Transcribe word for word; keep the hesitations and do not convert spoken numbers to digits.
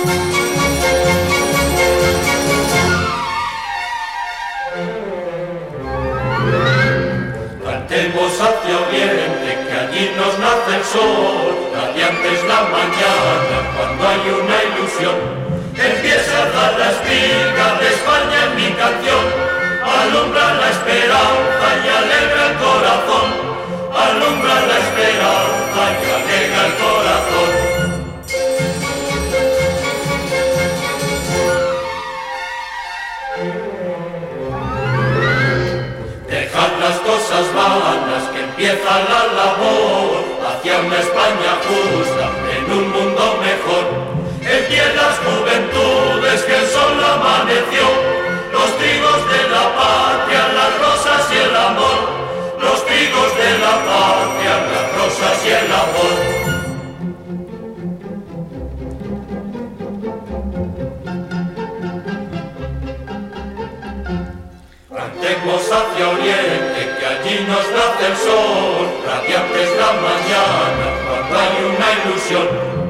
Cantemos hacia oriente, que allí nos nace el sol, radiante es la mañana cuando hay una ilusión. Empieza a dar la espiga de España en mi canción, alumbra la esperanza y alegra el corazón, alumbra la esperanza y alegra el corazón. Dejad las cosas vanas, que empieza la labor hacia una España justa, en un mundo mejor. En pie las juventudes que el sol amaneció, los trigos de la patria, las rosas y el amor, los trigos de la patria, las rosas y el amor. Cantemos hacia oriente, que allí nos nace el sol, radiante es la mañana cuando hay una ilusión.